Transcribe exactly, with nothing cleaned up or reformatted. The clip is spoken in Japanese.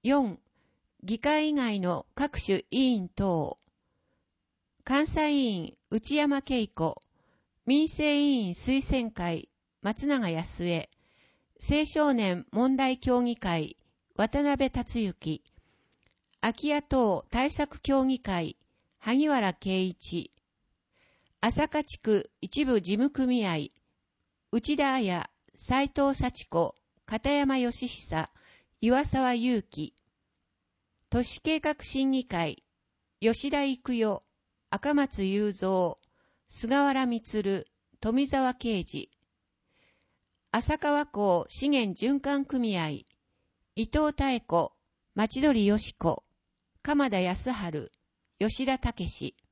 よん、議会以外の各種委員等。監査委員内山恵子、民生委員推薦会松永康江、青少年問題協議会渡辺達之、空き家等対策協議会萩原圭一、朝霞地区一部事務組合内田彩、斉藤幸子、片山義久、岩沢祐樹、都市計画審議会吉田育代、赤松雄三、菅原満、富沢啓二、浅川港資源循環組合伊藤妙子、町鳥よし子、鎌田康春、吉田武史。